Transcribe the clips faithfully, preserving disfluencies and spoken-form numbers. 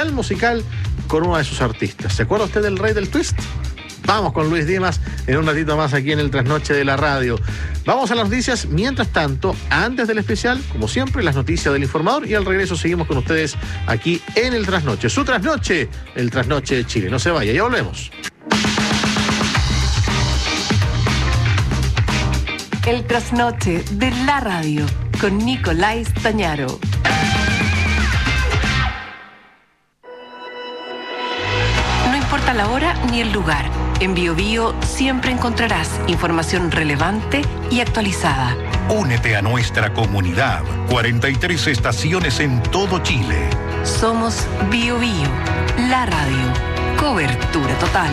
especial musical con uno de sus artistas. ¿Se acuerda usted del rey del twist? Vamos con Luis Dimas en un ratito más aquí en el Trasnoche de la Radio. Vamos a las noticias. Mientras tanto, antes del especial, como siempre, las noticias del Informador, y al regreso seguimos con ustedes aquí en el Trasnoche. Su Trasnoche, el Trasnoche de Chile. No se vaya, ya volvemos. El Trasnoche de la Radio con Nicolás Tañaro. No importa la hora ni el lugar. En BioBio siempre encontrarás información relevante y actualizada. Únete a nuestra comunidad. cuarenta y tres estaciones en todo Chile. Somos BioBio, la radio. Cobertura total.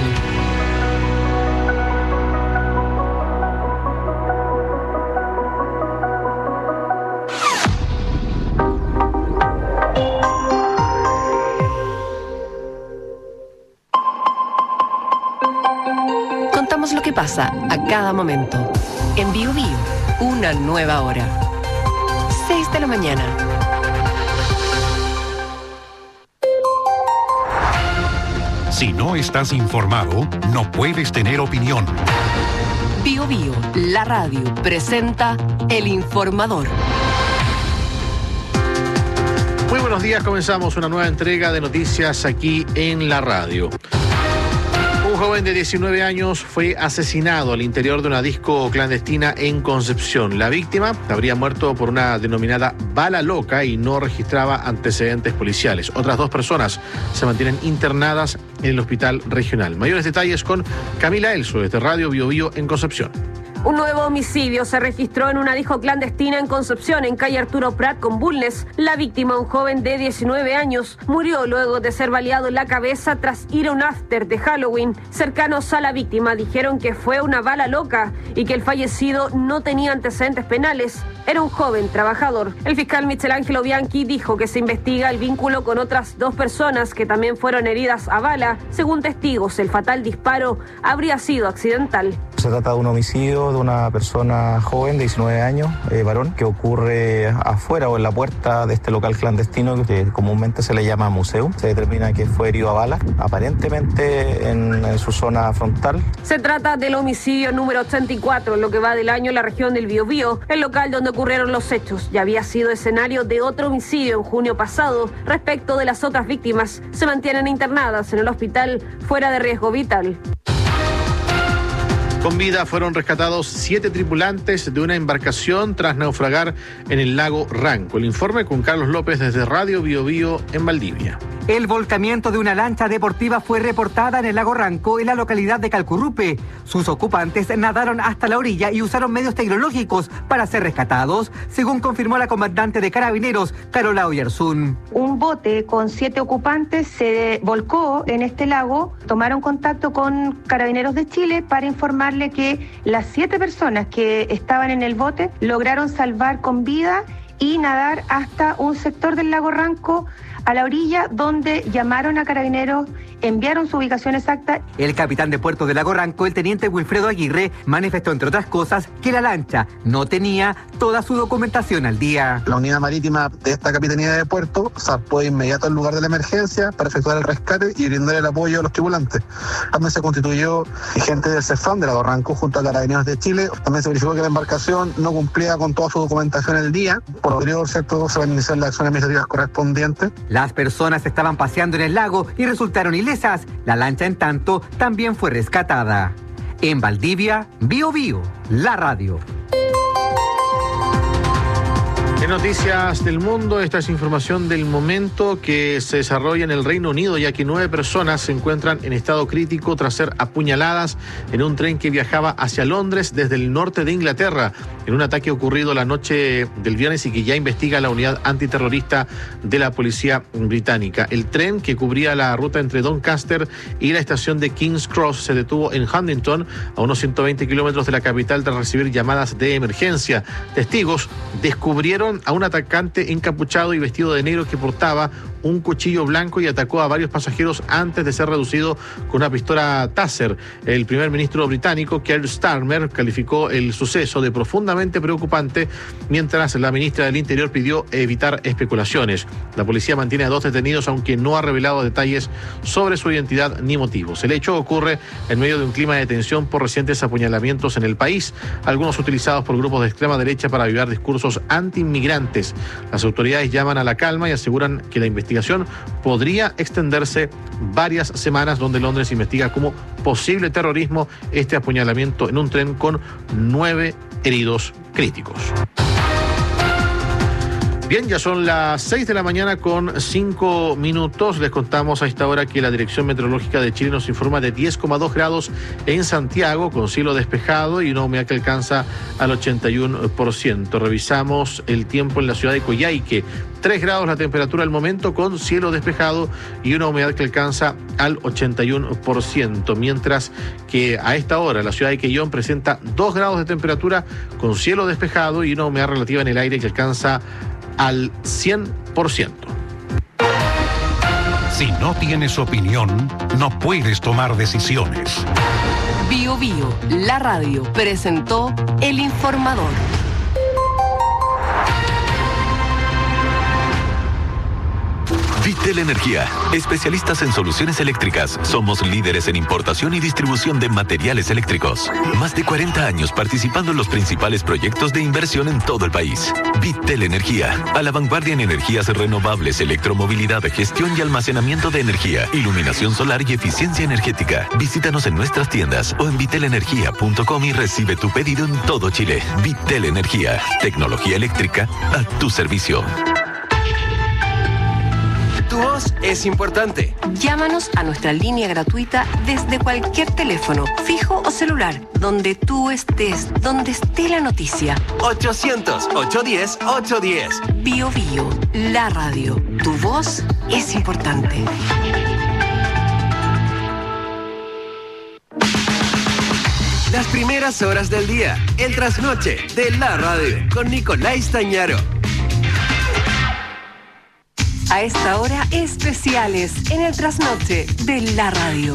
Contamos lo que pasa a cada momento. En BioBio, una nueva hora. seis de la mañana. Si no estás informado, no puedes tener opinión. BioBio, la radio, presenta El Informador. Muy buenos días, comenzamos una nueva entrega de noticias aquí en la radio. Un joven de diecinueve años fue asesinado al interior de una disco clandestina en Concepción. La víctima habría muerto por una denominada bala loca y no registraba antecedentes policiales. Otras dos personas se mantienen internadas en el hospital regional. Mayores detalles con Camila Elso desde Radio BioBio en Concepción. Un nuevo homicidio se registró en una disco clandestina en Concepción, en calle Arturo Prat con Bulnes. La víctima, un joven de diecinueve años, murió luego de ser baleado en la cabeza tras ir a un after de Halloween. Cercanos a la víctima dijeron que fue una bala loca y que el fallecido no tenía antecedentes penales. Era un joven trabajador. El fiscal Michelangelo Bianchi dijo que se investiga el vínculo con otras dos personas que también fueron heridas a bala. Según testigos, el fatal disparo habría sido accidental. Se trata de un homicidio de una persona joven de diecinueve años, eh, varón, que ocurre afuera o en la puerta de este local clandestino que comúnmente se le llama museo. Se determina que fue herido a bala, aparentemente en, en su zona frontal. Se trata del homicidio número ochenta y cuatro, en lo que va del año en la región del Biobío. El local donde ocurrieron los hechos ya había sido escenario de otro homicidio en junio pasado. Respecto de las otras víctimas, se mantienen internadas en el hospital fuera de riesgo vital. Con vida fueron rescatados siete tripulantes de una embarcación tras naufragar en el lago Ranco. El informe con Carlos López desde Radio BioBio en Valdivia. El volcamiento de una lancha deportiva fue reportada en el lago Ranco, en la localidad de Calcurrupe. Sus ocupantes nadaron hasta la orilla y usaron medios tecnológicos para ser rescatados, según confirmó la comandante de Carabineros, Carola Oyarzún. Un bote con siete ocupantes se volcó en este lago. Tomaron contacto con Carabineros de Chile para informarle que las siete personas que estaban en el bote lograron salvar con vida y nadar hasta un sector del lago Ranco, a la orilla, donde llamaron a Carabineros, enviaron su ubicación exacta. El capitán de Puerto de Lago Ranco, el teniente Wilfredo Aguirre, manifestó, entre otras cosas, que la lancha no tenía toda su documentación al día. La unidad marítima de esta capitanía de puerto zarpó de inmediato al lugar de la emergencia para efectuar el rescate y brindar el apoyo a los tripulantes. También se constituyó gente del CEFAM de Lago Ranco junto a Carabineros de Chile. También se verificó que la embarcación no cumplía con toda su documentación al día. Por lo cierto, se van a iniciar las acciones administrativas correspondientes. Las personas estaban paseando en el lago y resultaron ilesas. La lancha, en tanto, también fue rescatada. En Valdivia, BioBio, la radio. En noticias del mundo, esta es información del momento que se desarrolla en el Reino Unido, ya que nueve personas se encuentran en estado crítico tras ser apuñaladas en un tren que viajaba hacia Londres desde el norte de Inglaterra, en un ataque ocurrido la noche del viernes y que ya investiga la unidad antiterrorista de la policía británica. El tren, que cubría la ruta entre Doncaster y la estación de King's Cross, se detuvo en Huntington, a unos ciento veinte kilómetros de la capital, tras recibir llamadas de emergencia. Testigos descubrieron a un atacante encapuchado y vestido de negro que portaba un cuchillo blanco y atacó a varios pasajeros antes de ser reducido con una pistola Taser. El primer ministro británico, Keir Starmer, calificó el suceso de profundamente preocupante, mientras la ministra del Interior pidió evitar especulaciones. La policía mantiene a dos detenidos, aunque no ha revelado detalles sobre su identidad ni motivos. El hecho ocurre en medio de un clima de tensión por recientes apuñalamientos en el país, algunos utilizados por grupos de extrema derecha para avivar discursos anti-inmigrantes. Las autoridades llaman a la calma y aseguran que la investigación podría extenderse varias semanas, donde Londres investiga como posible terrorismo este apuñalamiento en un tren con nueve heridos críticos. Bien, ya son las seis de la mañana con cinco minutos. Les contamos a esta hora que la Dirección Meteorológica de Chile nos informa de diez coma dos grados en Santiago, con cielo despejado y una humedad que alcanza al ochenta y uno por ciento. Revisamos el tiempo en la ciudad de Coyhaique. tres grados la temperatura al momento, con cielo despejado y una humedad que alcanza al ochenta y uno por ciento. Mientras que a esta hora la ciudad de Quellón presenta dos grados de temperatura, con cielo despejado y una humedad relativa en el aire que alcanza al cien por ciento. Si no tienes opinión, no puedes tomar decisiones. Bio Bio, la radio, presentó El Informador. Vitel Energía, especialistas en soluciones eléctricas. Somos líderes en importación y distribución de materiales eléctricos. Más de cuarenta años participando en los principales proyectos de inversión en todo el país. Vitel Energía, a la vanguardia en energías renovables, electromovilidad, gestión y almacenamiento de energía, iluminación solar y eficiencia energética. Visítanos en nuestras tiendas o en vitel energía punto com y recibe tu pedido en todo Chile. Vitel Energía, tecnología eléctrica a tu servicio. Tu voz es importante. Llámanos a nuestra línea gratuita desde cualquier teléfono, fijo o celular, donde tú estés, donde esté la noticia. ochocientos, ochocientos diez, ochocientos diez. Bio Bio, la radio. Tu voz es importante. Las primeras horas del día, el trasnoche de la radio, con Nicolás Tañaro. A esta hora, especiales en el trasnoche de la radio.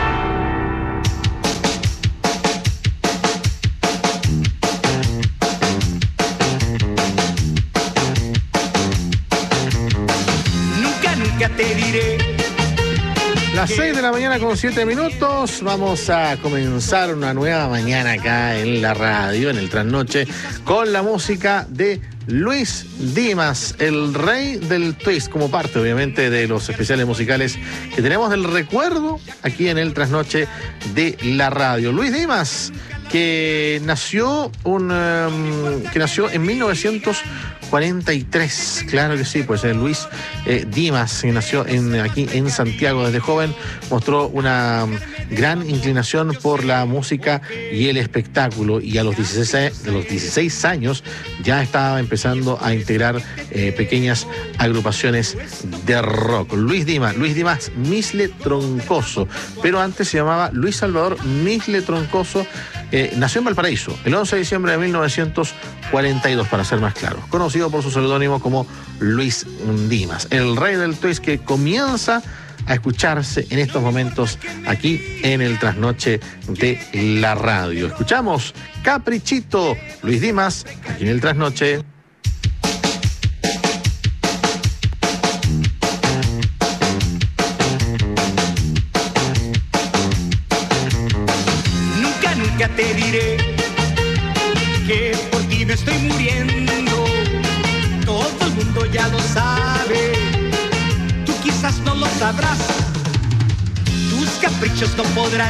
Nunca, nunca te diré. Las seis de la mañana con siete minutos, vamos a comenzar una nueva mañana acá en la radio, en el trasnoche, con la música de Luis Dimas, el rey del twist, como parte obviamente de los especiales musicales que tenemos del recuerdo aquí en el trasnoche de la radio. Luis Dimas, que nació un um, que nació en mil novecientos cuarenta y tres, claro que sí, pues eh, Luis eh, Dimas, que nació en, aquí en Santiago desde joven, mostró una um, gran inclinación por la música y el espectáculo, y a los dieciséis, de los dieciséis años ya estaba empezando a integrar eh, pequeñas agrupaciones de rock. Luis Dimas, Luis Dimas Misle Troncoso, pero antes se llamaba Luis Salvador Misle Troncoso. Eh, nació en Valparaíso el once de diciembre de mil novecientos cuarenta y dos, para ser más claros, conocido por su seudónimo como Luis Dimas, el rey del twist, que comienza a escucharse en estos momentos aquí en el trasnoche de la radio. Escuchamos Caprichito, Luis Dimas, aquí en el trasnoche. Nunca te diré que por ti me estoy muriendo. Todo el mundo ya lo sabe. Tú quizás no lo sabrás. Tus caprichos no podrán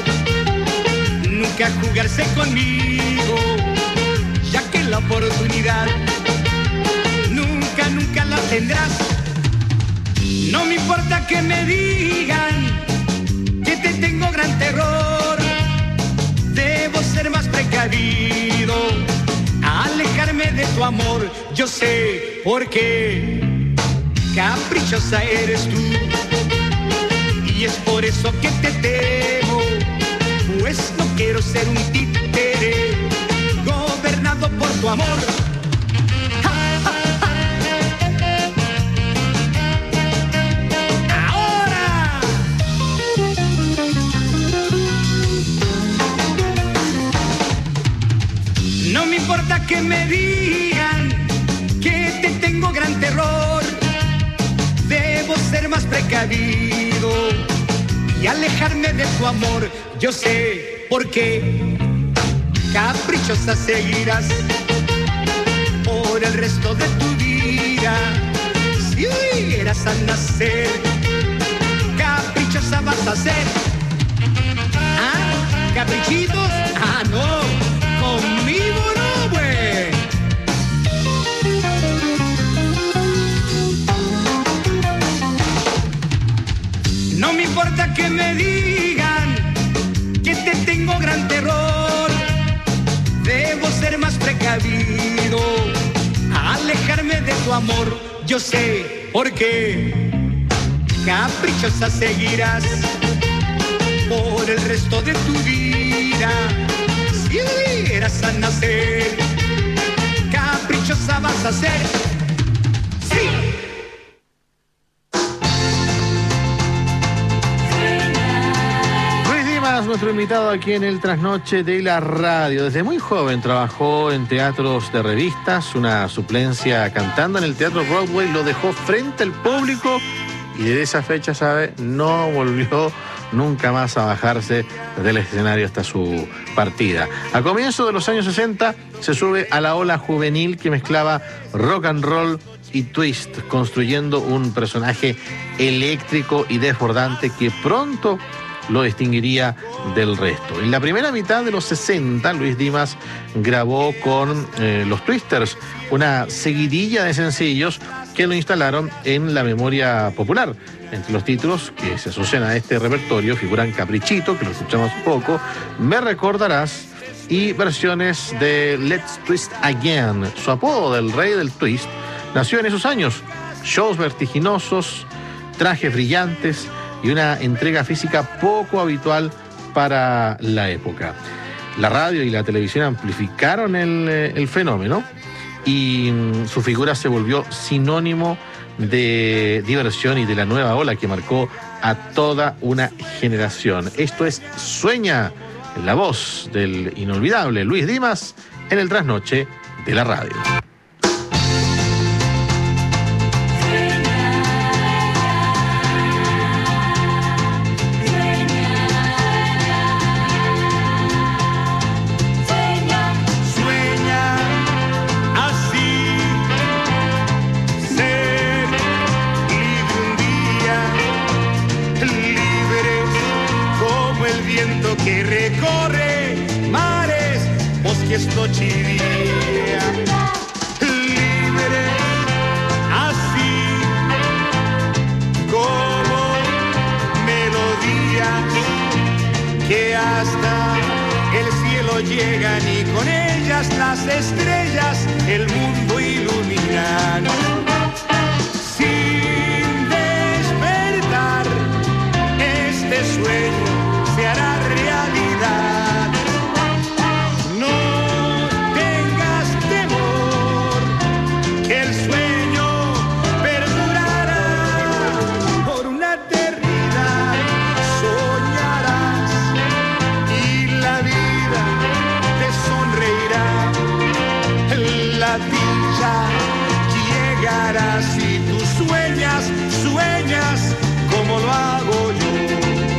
nunca jugarse conmigo, ya que la oportunidad nunca, nunca la tendrás. No me importa que me digan que te tengo gran terror. Debo ser más precavido, alejarme de tu amor. Yo sé por qué caprichosa eres tú, y es por eso que te temo, pues no quiero ser un títere gobernado por tu amor. me digan que te tengo gran terror. Debo ser más precavido y alejarme de tu amor. Yo sé por qué caprichosa seguirás por el resto de tu vida. Si eras al nacer, caprichosa vas a ser. ¿Ah? ¿Caprichitos? Ah, no, conmigo no, güey. No me importa que me digan que te tengo gran terror. Debo ser más precavido, alejarme de tu amor. Yo sé por qué caprichosa seguirás por el resto de tu vida. Si eras a nacer, caprichosa vas a ser. Sí. Nuestro invitado aquí en el Trasnoche de la Radio. Desde muy joven trabajó en teatros de revistas, una suplencia cantando en el Teatro Broadway lo dejó frente al público y desde esa fecha, sabe, no volvió nunca más a bajarse del escenario hasta su partida. A comienzos de los años sesenta se sube a la ola juvenil que mezclaba rock and roll y twist, construyendo un personaje eléctrico y desbordante que pronto lo distinguiría del resto. En la primera mitad de los sesenta, Luis Dimas grabó con eh, los Twisters una seguidilla de sencillos que lo instalaron en la memoria popular. Entre los títulos que se asocian a este repertorio figuran Caprichito, que lo escuchamos poco, Me Recordarás y versiones de Let's Twist Again. Su apodo del rey del twist nació en esos años. Shows vertiginosos, trajes brillantes y una entrega física poco habitual para la época. La radio y la televisión amplificaron el, el fenómeno y mm, su figura se volvió sinónimo de diversión y de la nueva ola que marcó a toda una generación. Esto es Sueña, en la voz del inolvidable Luis Dimas en el Trasnoche de la Radio. Que recorre mares, bosques, noche y día, libre, así como melodías que hasta el cielo llegan y con ellas las estrellas el mundo iluminan. Sin despertar, este sueño se hará realidad. No tengas temor, que el sueño perdurará por una eternidad. Soñarás y la vida te sonreirá. La dicha llegará si tú sueñas, sueñas como lo hago yo.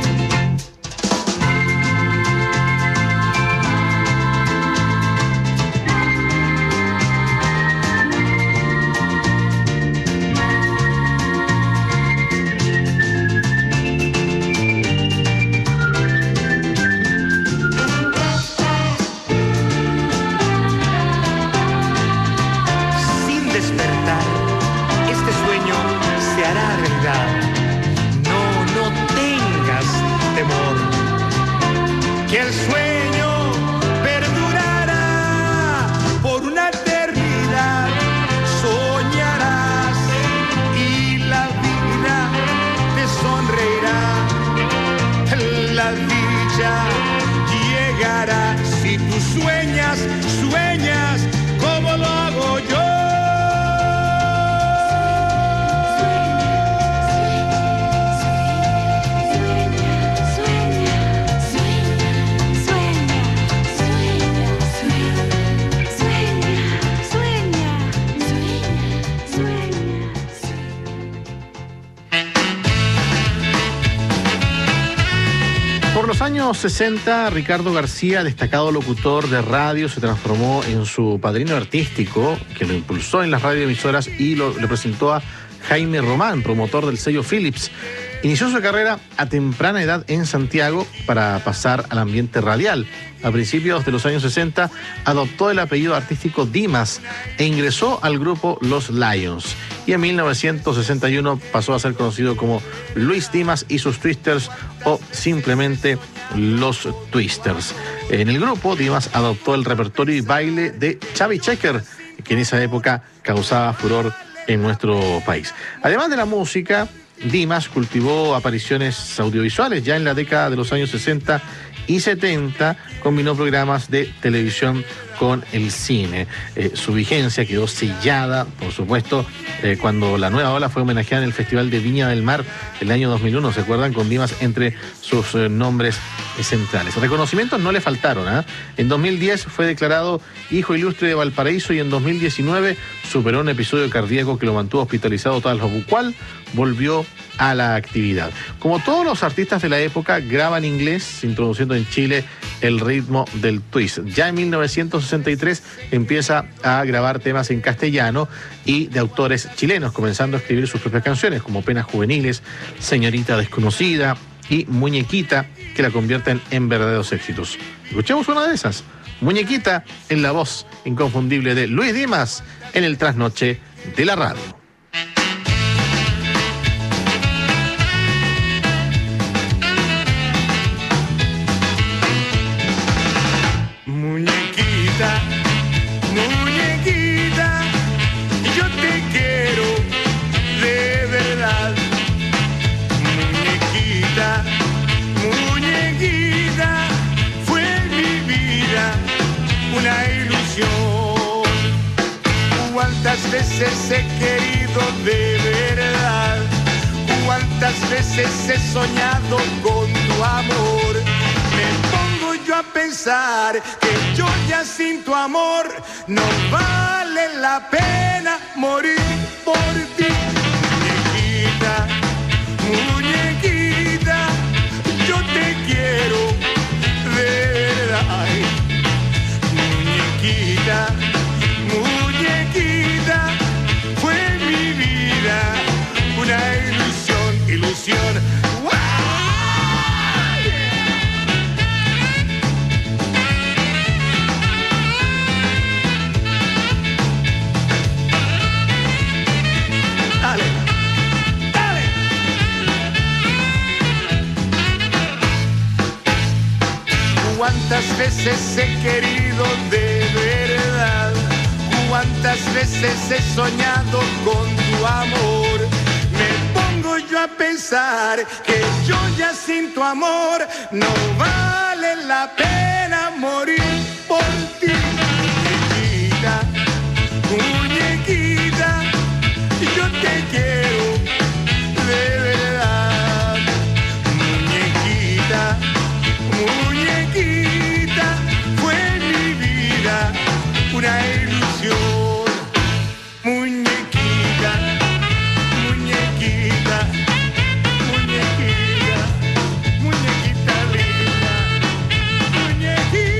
Que el sueño perdurará por una eternidad. Soñarás y la vida te sonreirá. La dicha llegará si tú sueñas, sueñas como lo hago yo. Por los años sesenta, Ricardo García, destacado locutor de radio, se transformó en su padrino artístico, que lo impulsó en las radioemisoras y lo, le presentó a Jaime Román, promotor del sello Philips. Inició su carrera a temprana edad en Santiago para pasar al ambiente radial. A principios de los años sesenta adoptó el apellido artístico Dimas e ingresó al grupo Los Lions. Y en mil novecientos sesenta y uno pasó a ser conocido como Luis Dimas y sus Twisters, o simplemente Los Twisters. En el grupo, Dimas adoptó el repertorio y baile de Chubby Checker, que en esa época causaba furor en nuestro país. Además de la música, Dimas cultivó apariciones audiovisuales. Ya en la década de los años sesenta y setenta combinó programas de televisión con el cine. Eh, su vigencia quedó sellada, por supuesto, eh, cuando La Nueva Ola fue homenajeada en el Festival de Viña del Mar el año dos mil uno, ¿se acuerdan? Con Dimas entre sus eh, nombres centrales. Reconocimientos no le faltaron, ¿eh? En dos mil diez fue declarado Hijo Ilustre de Valparaíso y en dos mil diecinueve superó un episodio cardíaco que lo mantuvo hospitalizado, tal cual volvió a la actividad. Como todos los artistas de la época, graba en inglés, introduciendo en Chile el ritmo del twist. Ya en mil novecientos sesenta y tres empieza a grabar temas en castellano y de autores chilenos, comenzando a escribir sus propias canciones, como Penas Juveniles, Señorita Desconocida y Muñequita, que la convierten en verdaderos éxitos. Escuchemos una de esas, Muñequita, en la voz inconfundible de Luis Dimas, en el trasnoche de la radio. Muñequita, muñequita, yo te quiero de verdad. Muñequita, muñequita, fue mi vida una ilusión. Cuántas veces he querido de verdad, cuántas veces he soñado con tu amor. Me pongo yo a pensar que yo ya sin tu amor no vale la pena morir por ti. Muñequita, muñequita, yo te quiero de verdad. Muñequita, muñequita, fue mi vida una ilusión, ilusión. Cuántas veces he querido de verdad, cuántas veces he soñado con tu amor. Me pongo yo a pensar que yo ya sin tu amor no vale la pena morir por ti. Muñequita, muñequita, yo te quiero de verdad. Muñequita, muñequita, fue mi vida una ilusión. Muñequita, muñequita, muñequita, muñequita linda, muñequita.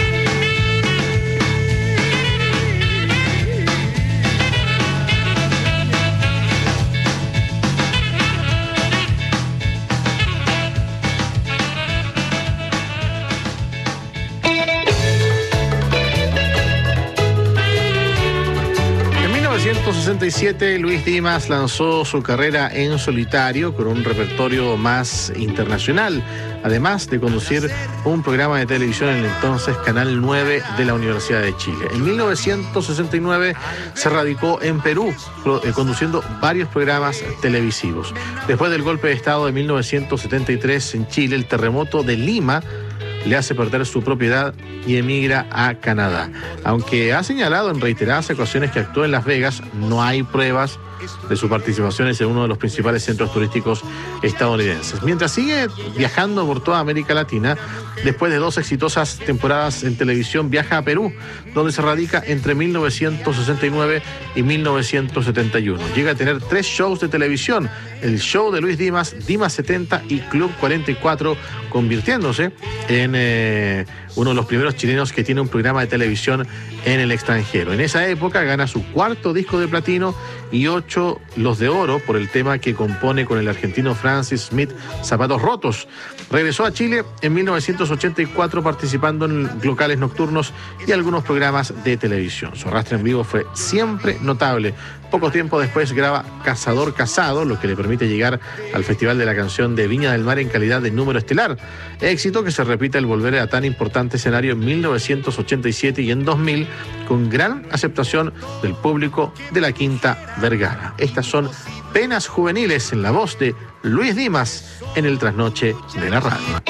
En mil novecientos sesenta y siete, Luis Dimas lanzó su carrera en solitario con un repertorio más internacional, además de conducir un programa de televisión en el entonces Canal nueve de la Universidad de Chile. En mil novecientos sesenta y nueve se radicó en Perú, conduciendo varios programas televisivos. Después del golpe de Estado de mil novecientos setenta y tres en Chile, el terremoto de Lima le hace perder su propiedad y emigra a Canadá. Aunque ha señalado en reiteradas ocasiones que actuó en Las Vegas, no hay pruebas de sus participaciones en uno de los principales centros turísticos estadounidenses. Mientras sigue viajando por toda América Latina, después de dos exitosas temporadas en televisión, viaja a Perú, donde se radica entre mil novecientos sesenta y nueve y mil novecientos setenta y uno. Llega a tener tres shows de televisión: el show de Luis Dimas, Dimas setenta y Club cuarenta y cuatro, convirtiéndose en eh, uno de los primeros chilenos que tiene un programa de televisión en el extranjero. En esa época gana su cuarto disco de platino y ocho los de oro por el tema que compone con el argentino Francis Smith, Zapatos Rotos. Regresó a Chile en mil novecientos ochenta y cuatro participando en locales nocturnos y algunos programas de televisión. Su arrastre en vivo fue siempre notable. Poco tiempo después graba Cazador Casado, lo que le permite llegar al Festival de la Canción de Viña del Mar en calidad de número estelar. Éxito que se repite al volver a tan importante escenario en mil novecientos ochenta y siete y en dos mil, con gran aceptación del público de la Quinta Vergara. Estas son Penas Juveniles en la voz de Luis Dimas en el Trasnoche de la Radio.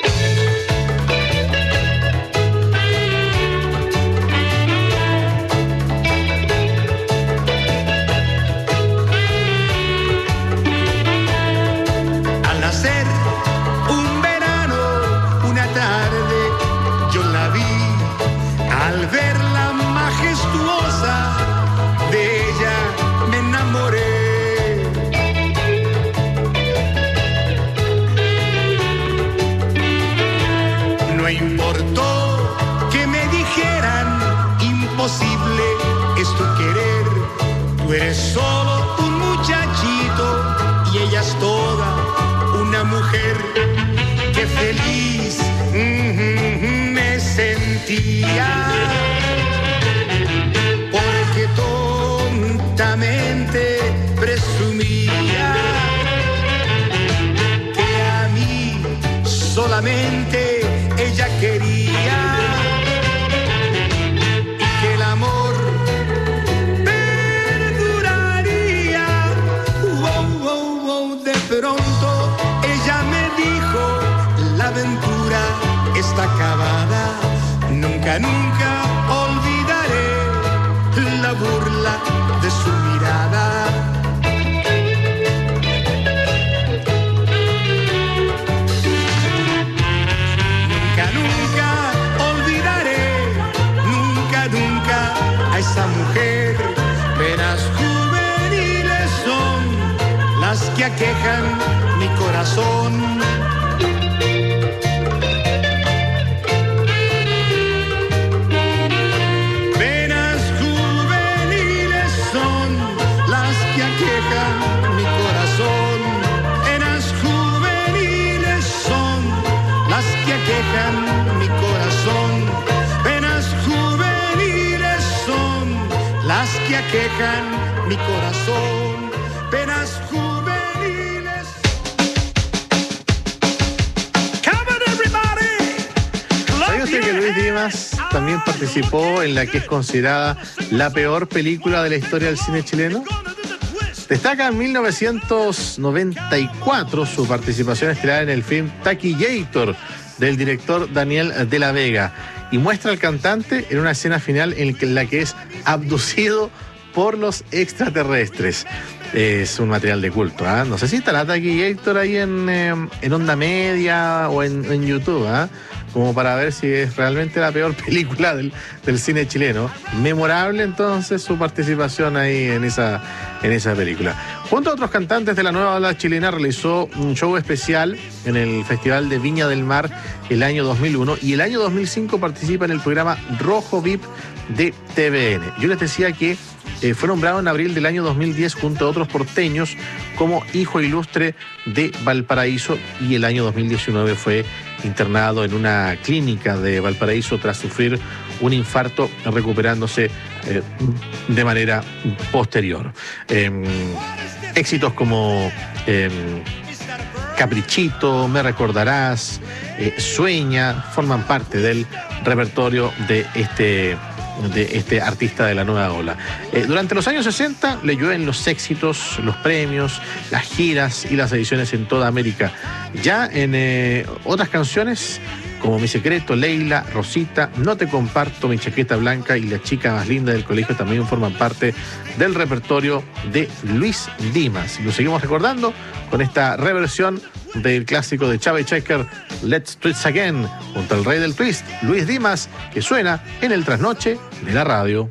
Tú eres solo un muchachito y ella es toda una mujer. Qué feliz mm, me sentía, porque tontamente presumía que a mí solamente ella quería. Pronto ella me dijo, la aventura está acabada. Nunca, nunca olvidaré la burla de su mirada. Nunca, nunca olvidaré, nunca, nunca a esa mujer. Penas juveniles son las que aquejan mi corazón. Penas juveniles son las que aquejan mi corazón. Penas juveniles son las que aquejan mi corazón. Penas juveniles son las que aquejan mi corazón. Penas juveniles. ¿Sabía usted que Luis Dimas también participó en la que es considerada la peor película de la historia del cine chileno? Destaca en mil novecientos noventa y cuatro su participación estelar en el film Taquillator del director Daniel de la Vega, y muestra al cantante en una escena final en la que es abducido por los extraterrestres. Es un material de culto, ¿eh? No sé si estará Taquillator ahí en, eh, en Onda Media o en, en YouTube, ¿eh? Como para ver si es realmente la peor película del, del cine chileno. Memorable entonces su participación ahí en esa, en esa película. Junto a otros cantantes de la nueva ola chilena realizó un show especial en el Festival de Viña del Mar el año dos mil uno, y el año dos mil cinco participa en el programa Rojo V I P de T V N. Yo les decía que eh, fue nombrado en abril del año dos mil diez junto a otros porteños como hijo ilustre de Valparaíso, y el año dos mil diecinueve fue internado en una clínica de Valparaíso tras sufrir un infarto, recuperándose eh, de manera posterior. Eh, éxitos como eh, Caprichito, Me Recordarás, eh, Sueña, forman parte del repertorio de este de este artista de la nueva ola. Eh, durante los años sesenta le llueven los éxitos, los premios, las giras y las ediciones en toda América. Ya en eh, otras canciones como Mi Secreto, Leila, Rosita, No Te Comparto, Mi Chaqueta Blanca y La Chica Más Linda del Colegio también forman parte del repertorio de Luis Dimas. Lo seguimos recordando con esta reversión del clásico de Chava y Checker, Let's Twist Again, junto al rey del twist, Luis Dimas, que suena en el trasnoche de la radio.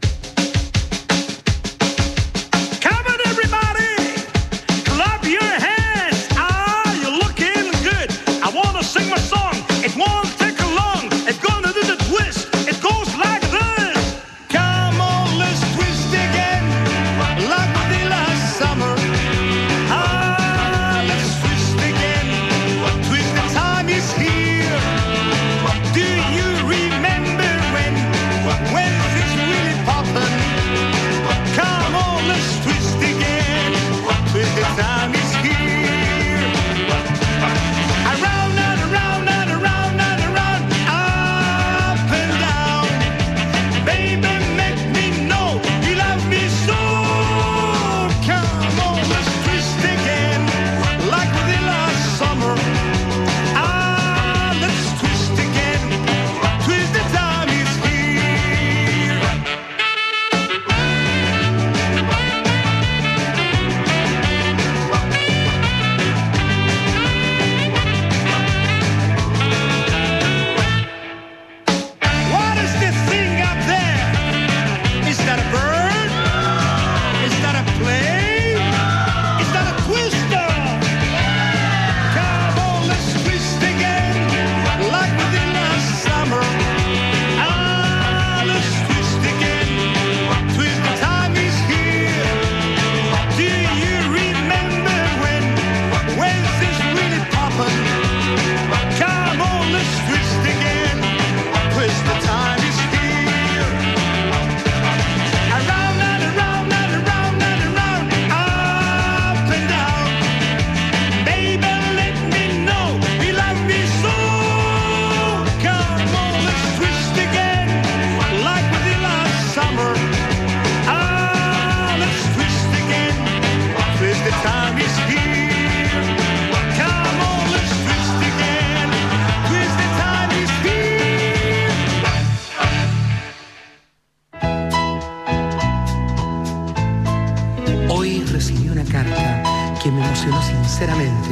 Sinceramente,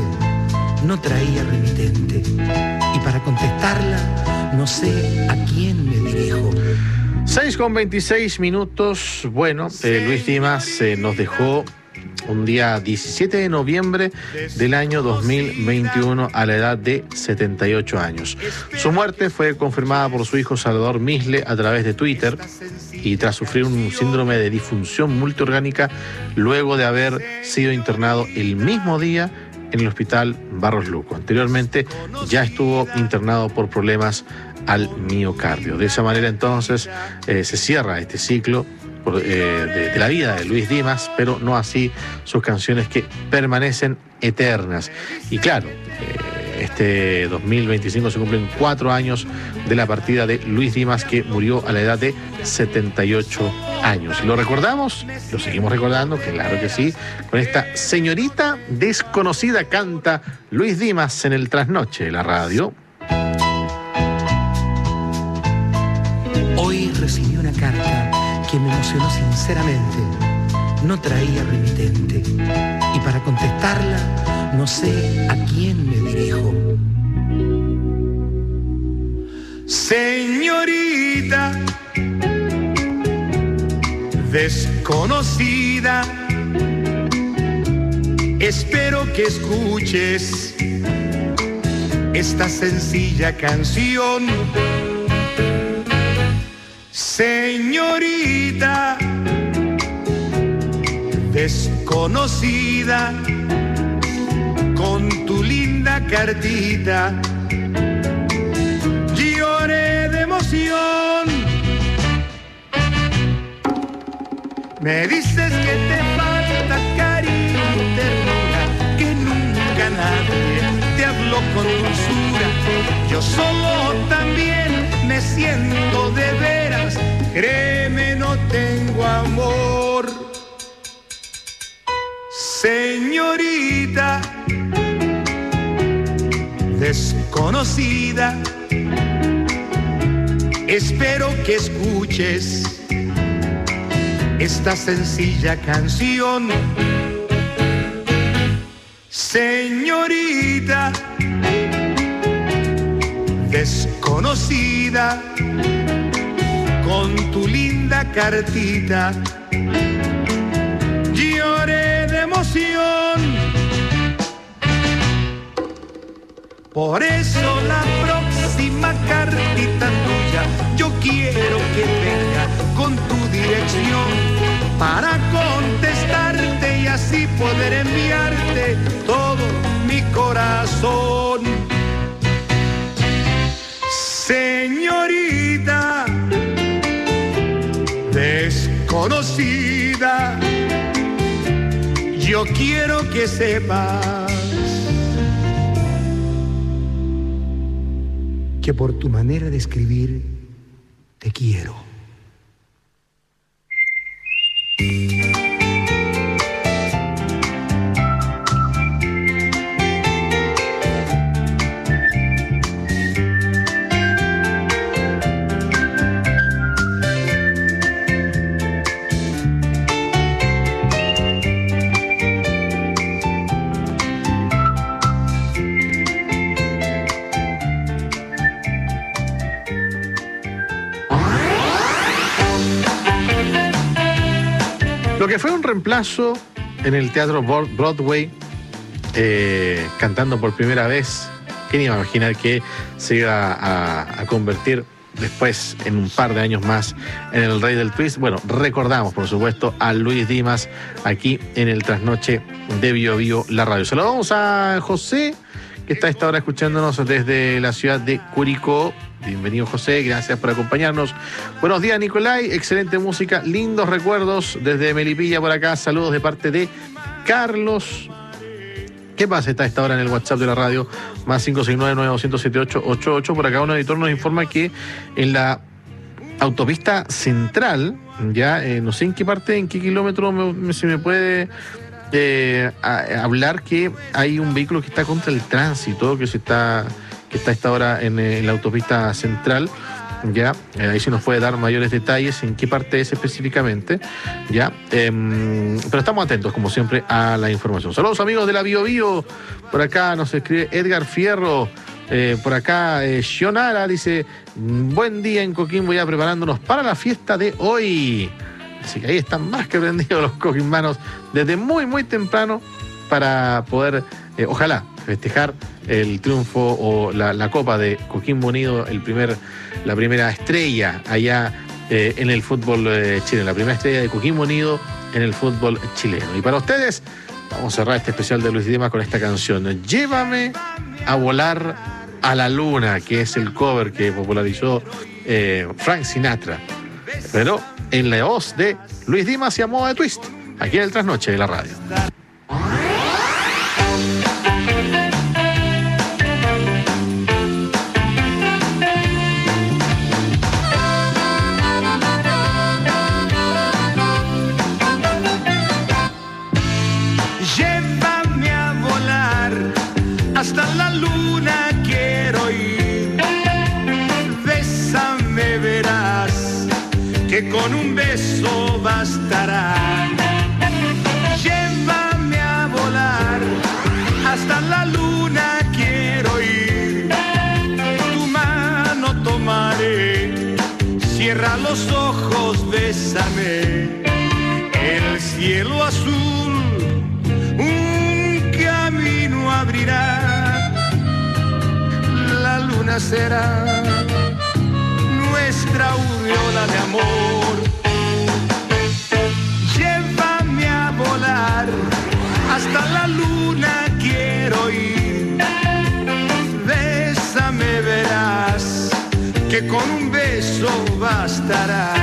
no traía remitente. Y para contestarla, no sé a quién me dirijo. seis con veintiséis minutos. Bueno, eh, Luis Dimas eh, nos dejó un día diecisiete de noviembre del año dos mil veintiuno a la edad de setenta y ocho años. Su muerte fue confirmada por su hijo Salvador Misle a través de Twitter y tras sufrir un síndrome de disfunción multiorgánica luego de haber sido internado el mismo día en el hospital Barros Luco. Anteriormente ya estuvo internado por problemas al miocardio. De esa manera entonces eh, se cierra este ciclo por, eh, de, de la vida de Luis Dimas, pero no así sus canciones que permanecen eternas. Y claro, eh, este dos mil veinticinco se cumplen cuatro años de la partida de Luis Dimas, que murió a la edad de setenta y ocho años. ¿Lo recordamos? Lo seguimos recordando, claro que sí, con esta Señorita Desconocida. Canta Luis Dimas en el trasnoche de la radio. Hoy recibí una carta que me emocionó sinceramente. No traía remitente. Y para contestarla, no sé a quién me dirijo. Señorita desconocida, espero que escuches esta sencilla canción. Señorita desconocida, con tu linda cartita lloré de emoción. Me dices que te falta cariño y ternura, que nunca nadie te habló con dulzura. Yo solo también me siento de veras, créeme, no tengo amor. Señorita desconocida, Espero que escuches esta sencilla canción. Señorita desconocida, con tu linda cartita lloré de emoción. Por eso la próxima cartita tuya yo quiero que venga con tu dirección para contestarte y así poder enviarte todo mi corazón. Señorita desconocida, yo quiero que sepas que por tu manera de escribir te quiero. Lo que fue un reemplazo en el Teatro Broadway, eh, cantando por primera vez. ¿Quién iba a imaginar que se iba a, a convertir después, en un par de años más, en el rey del twist? Bueno, recordamos, por supuesto, a Luis Dimas aquí en el Trasnoche de Bio Bio, la radio. Saludamos a José, que está a esta hora escuchándonos desde la ciudad de Curicó. Bienvenido, José, gracias por acompañarnos. Buenos días, Nicolai, excelente música, lindos recuerdos desde Melipilla por acá, saludos de parte de Carlos. ¿Qué pasa? Está a esta hora en el WhatsApp de la radio, más cinco seis nueve, nueve dos cero siete ocho ocho ocho. Por acá un editor nos informa que en la autopista central, ya eh, no sé en qué parte, en qué kilómetro me, me, se me puede eh, a, hablar que hay un vehículo que está contra el tránsito, que se está... que está a esta hora en, en la autopista central, ya, eh, ahí sí nos puede dar mayores detalles en qué parte es específicamente, ya, eh, pero estamos atentos, como siempre, a la información. Saludos, amigos de la Bio Bio, por acá nos escribe Edgar Fierro, eh, por acá eh, Xionara dice, buen día en Coquimbo, ya preparándonos para la fiesta de hoy. Así que ahí están más que prendidos los coquimbanos desde muy, muy temprano para poder, eh, ojalá, festejar el triunfo o la, la Copa de Coquimbo Unido, el primer, la primera estrella allá eh, en el fútbol eh, chileno, la primera estrella de Coquimbo Unido en el fútbol chileno. Y para ustedes, vamos a cerrar este especial de Luis Dimas con esta canción, Llévame a volar a la luna, que es el cover que popularizó eh, Frank Sinatra, pero en la voz de Luis Dimas y a modo de twist, aquí en el Trasnoche de la radio. Hasta la luna quiero ir, bésame, verás que con un beso bastará. Llévame a volar, hasta la luna quiero ir, tu mano tomaré, cierra los ojos, bésame, el cielo azul un camino abrirá, la luna será nuestra aureola de amor. Llévame a volar, hasta la luna quiero ir, bésame, verás que con un beso bastará.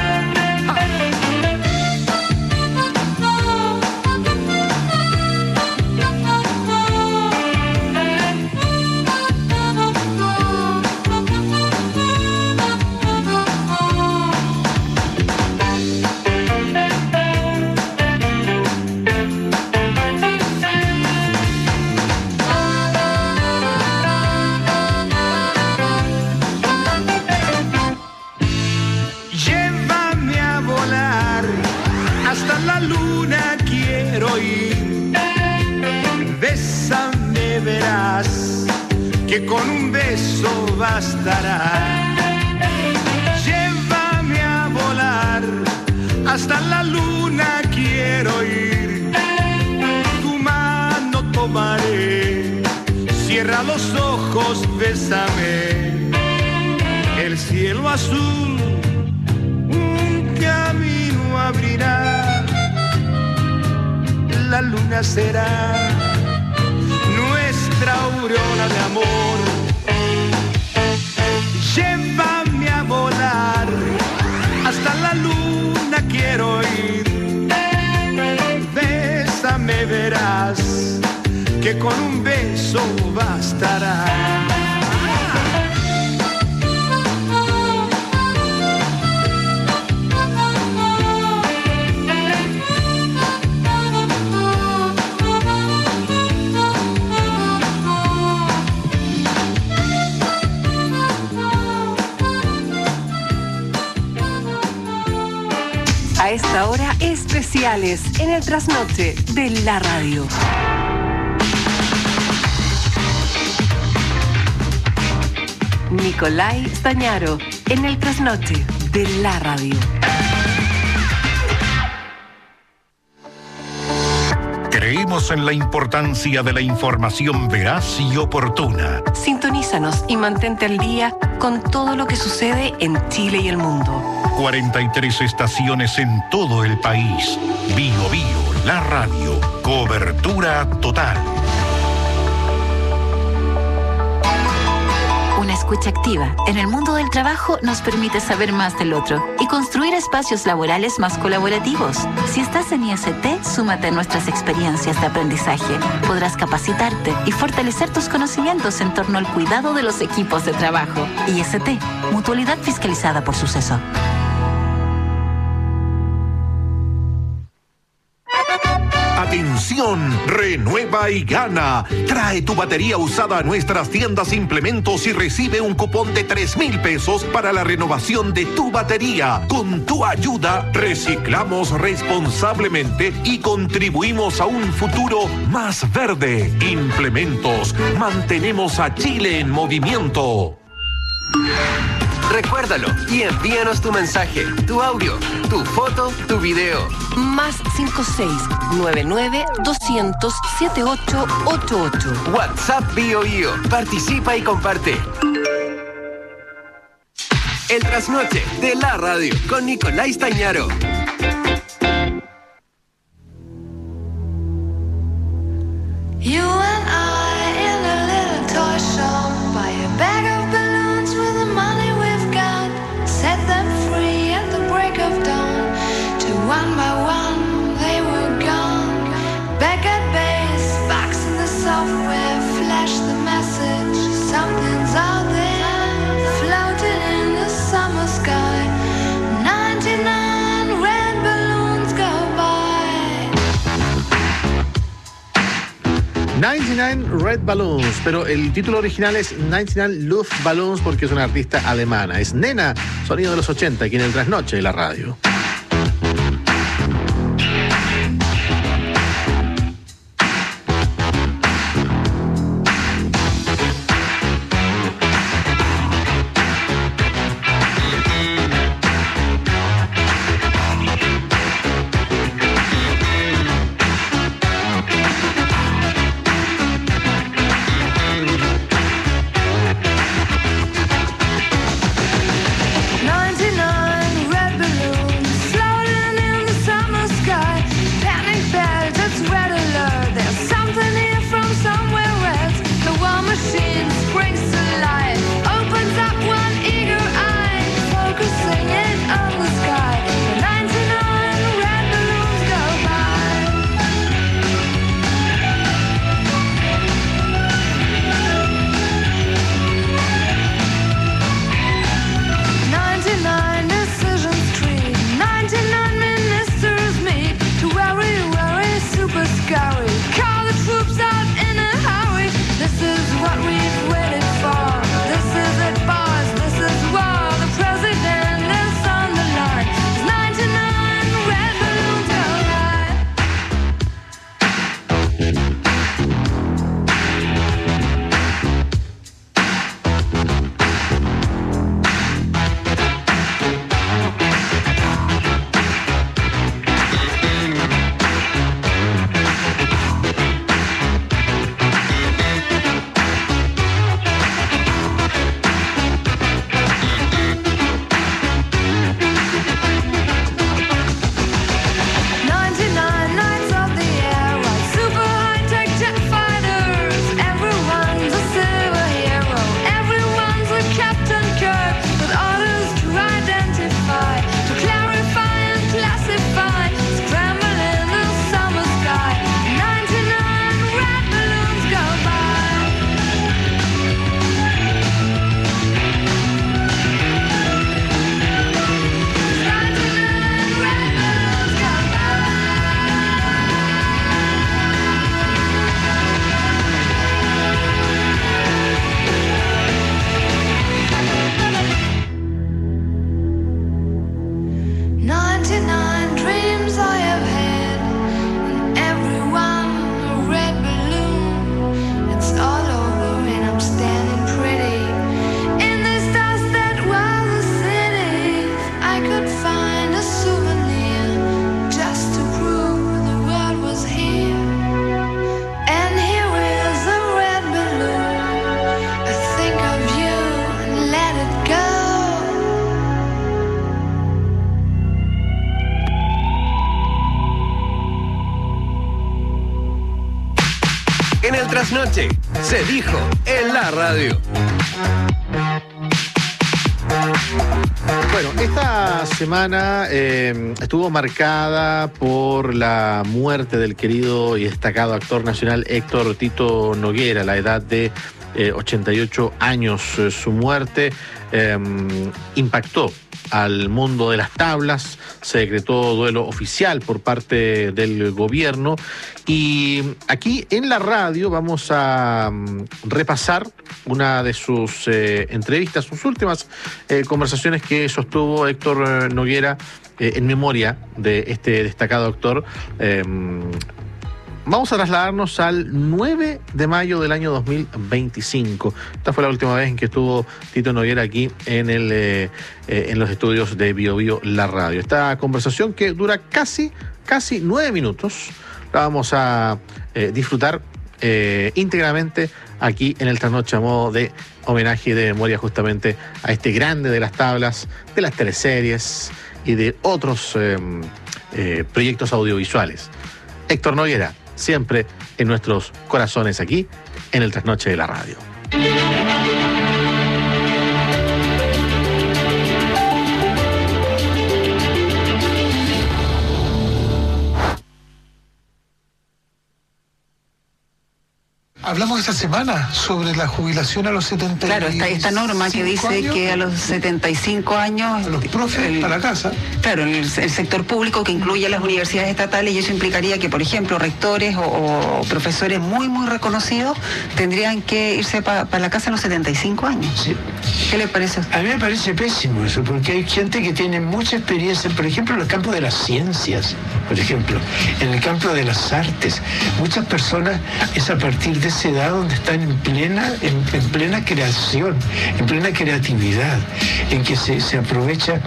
que con un beso bastará. Llévame a volar, hasta la luna quiero ir. Tu mano tomaré, cierra los ojos, bésame. El cielo azul un camino abrirá. La luna será nuestra aureola de amor. Llévame a volar, hasta la luna quiero ir. Bésame, verás que con un beso bastará. A esta hora, especiales en el trasnoche de la radio. Nicolai Stañaro en el trasnoche de la radio. Creemos en la importancia de la información veraz y oportuna. Sintonízanos y mantente al día con todo lo que sucede en Chile y el mundo. cuarenta y tres estaciones en todo el país. Bio Bio, la radio. Cobertura total. Una escucha activa en el mundo del trabajo nos permite saber más del otro y construir espacios laborales más colaborativos. Si estás en I S T, súmate a nuestras experiencias de aprendizaje. Podrás capacitarte y fortalecer tus conocimientos en torno al cuidado de los equipos de trabajo. I S T, Mutualidad Fiscalizada por Suceso. Atención, renueva y gana. Trae tu batería usada a nuestras tiendas Implementos y recibe un cupón de tres mil pesos para la renovación de tu batería. Con tu ayuda, reciclamos responsablemente y contribuimos a un futuro más verde. Implementos, mantenemos a Chile en movimiento. Recuérdalo y envíanos tu mensaje, tu audio, tu foto, tu video. Más cinco seis nueve nueve doscientos setenta y ocho ochenta y ocho. WhatsApp Bio Bio. Participa y comparte. El trasnoche de la radio con Nicolai Stañaro. You and I in a little toy shop, buy a bag of balloons with the money we've got, set them free at the break of dawn. To one by one they were gone. Back at base, box in the software, flash the message. Something's out there, floating in the summer sky. ninety-nine red balloons go by. noventa y nueve Red Balloons, pero el título original es noventa y nueve Luftballons porque es una artista alemana. Es Nena, sonido de los ochenta, aquí en el trasnoche de la radio. ninety-nine red balloons. trasnoche se dijo en la radio. Bueno, esta semana eh, estuvo marcada por la muerte del querido y destacado actor nacional Héctor Tito Noguera, a la edad de eh, ochenta y ocho años. Su muerte eh, impactó al mundo de las tablas, se decretó duelo oficial por parte del gobierno y aquí en la radio vamos a um, repasar una de sus eh, entrevistas, sus últimas eh, conversaciones que sostuvo Héctor Noguera eh, en memoria de este destacado actor. Eh, Vamos a trasladarnos al nueve de mayo del año dos mil veinticinco. Esta fue la última vez en que estuvo Tito Noguera aquí en, el, eh, eh, en los estudios de Bio Bio La Radio. Esta conversación que dura casi, casi nueve minutos, la vamos a eh, disfrutar eh, íntegramente aquí en el Trasnoche a modo de homenaje y de memoria justamente a este grande de las tablas, de las teleseries y de otros eh, eh, proyectos audiovisuales. Héctor Noguera, siempre en nuestros corazones aquí, en el Trasnoche de la Radio. Hablamos esta semana sobre la jubilación a los setenta y cinco Claro, esta, esta norma que dice años, que a los setenta y cinco años... A los profes el, para la casa. Claro, el, el sector público que incluye a las universidades estatales, y eso implicaría que, por ejemplo, rectores o, o profesores muy, muy reconocidos tendrían que irse para pa la casa a los setenta y cinco años. Sí. ¿Qué le parece? A mí me parece pésimo eso, porque hay gente que tiene mucha experiencia, por ejemplo, en el campo de las ciencias, por ejemplo, en el campo de las artes. Muchas personas es a partir de esa edad donde están en plena, en, en plena creación, en plena creatividad, en que se, se aprovecha.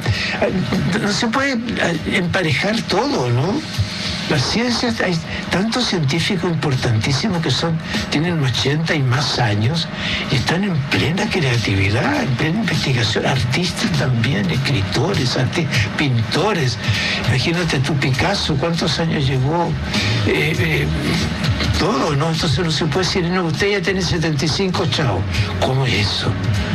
No se puede emparejar todo, ¿no? Las ciencias, hay tantos científicos importantísimos que son, tienen ochenta y más años y están en plena creatividad, en plena investigación, artistas también, escritores, artistas, pintores. Imagínate tú, Picasso, ¿cuántos años llevó? Eh, eh, todo, ¿no? Entonces no se puede decir, no, usted ya tiene setenta y cinco, chao. ¿Cómo es eso?